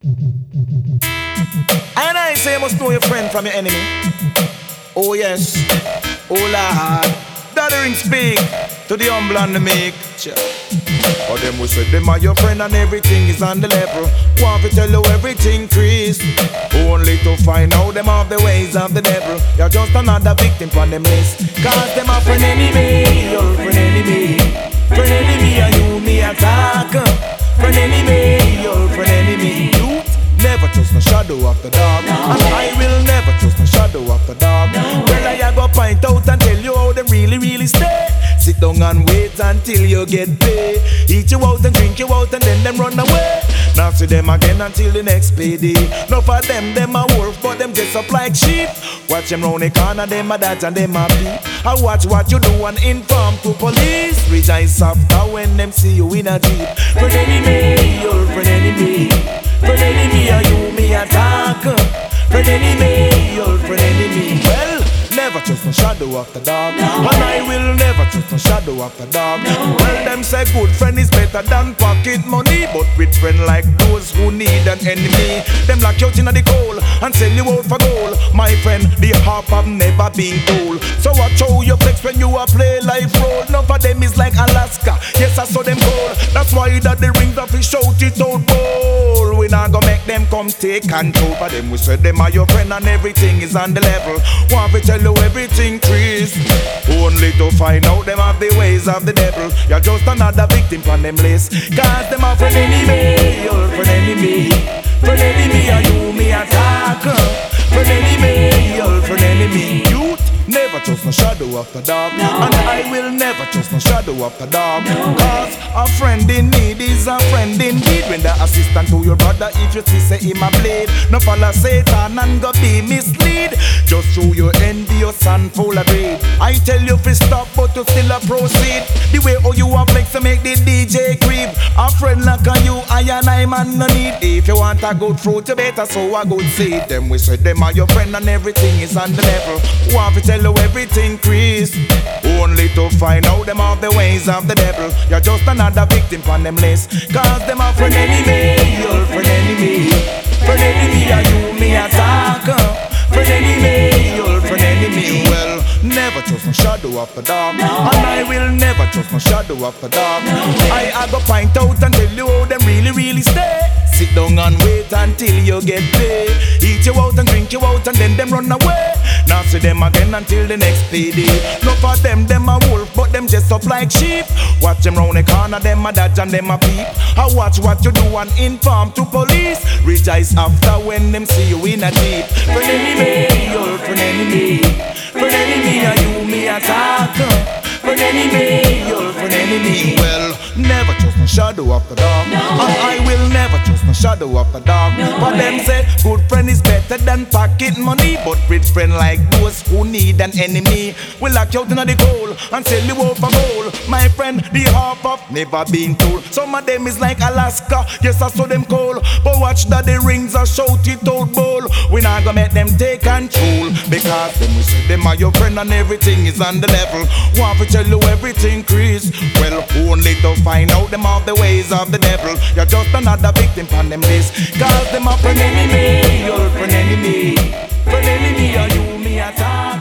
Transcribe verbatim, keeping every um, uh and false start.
And I say you must know your friend from your enemy. Oh yes, oh Lord. Daddy ring speak to the humble and the meek. Or them will say them are your friend and everything is on the level. Want to tell you everything, Chris. Only to find out them of the ways of the devil. You're just another victim from them list. Cause them a friend enemy, your friend enemy. Friend enemy and you me attack. Friend enemy, your friend enemy. You never trust no shadow of the dog. And I will never trust no shadow of the dog. Well I go point out and tell you how them really really stay. Sit down and wait until you get paid. Eat you out and drink you out and then them run away. Now see them again until the next payday. No for them, them a wolf, but them dress up like sheep. Watch them round the corner, them a dodge and them a peep. I watch what you do and inform to police. Rejoice after when them see you in a jeep. Friend enemy, your friend enemy. Friend enemy, are you me attack? Friend enemy, your friend enemy. Well, never trust no shadow of the dog. And I will never trust no shadow of the dog. Well, them say good friend is better than pocket money. But with friend like those who need an enemy, them lock you out in the cold and sell you out for gold. My friend, the half have never been told. So watch how you flex when you a play life role. None of them is like Alaska. Yes, I saw them cold. That's why that the rings of his shout it out bold. We not gonna make them come take control. For them we say them are your friend and everything is on the level. Want to tell you everything, Chris. Only to find out them have the ways of the devil. You're just another victim from them list. Cause them are friend enemy, your friend enemy. Friend enemy and you me attack. Friend enemy, your friend enemy. Youth never trust no shadow of the dog. And I will never trust no shadow of the dog. Cause a friend in need is a friend indeed. When the assistant to your brother, if you see say him a blade, no follow Satan and go be mislead. Just show your envious and full of greed. I tell you fi stop but to still a proceed. The way how you a flex to make the D J creep. A friend like on you, I and I man no need. If you want a good fruit, you better sow a good seed. Them we say them are your friend and everything is on the level. Want to tell you everything, Chris. Only to find out them of the ways of the devil. You're just another victim from them list. Cause them are friend enemy, your friend enemy. Friend enemy and you me attack. Friend enemy, your friend enemy. Well, never trust no shadow of the dog. And I will never trust no shadow of the dog. I, I go point out and tell you how them really really stay. Sit down and wait until you get paid. Eat you out and drink you out and then them run away. Now see them again until the next payday. No for them, them a wolf, but them just up like sheep. Watch them round the corner, them a dodge and them a peep. I watch what you do and inform to police. Rejoice after when them see you in a jeep. Friend enemy, your friend enemy. Friend enemy and you me attack. Friend enemy, your friend enemy. Well, never trust no shadow of the dog. And I will never trust no shadow of the dog. But them say good friend is better than pocket money. But with friend like those who need an enemy, will lock you out in the cold and sell you out for gold. My friend, the half of never been told. Some of them is like Alaska. Yes, I saw them cold. But watch that the rings are shout it out bold. We not gonna make them take control. Because them we say them are your friend and everything is on the level. Want to tell you everything, Chris. Well, only to find out them of the ways of the devil. You're just another victim from them list. Cause them a friend enemy, your friend enemy. Friend enemy and you me attack.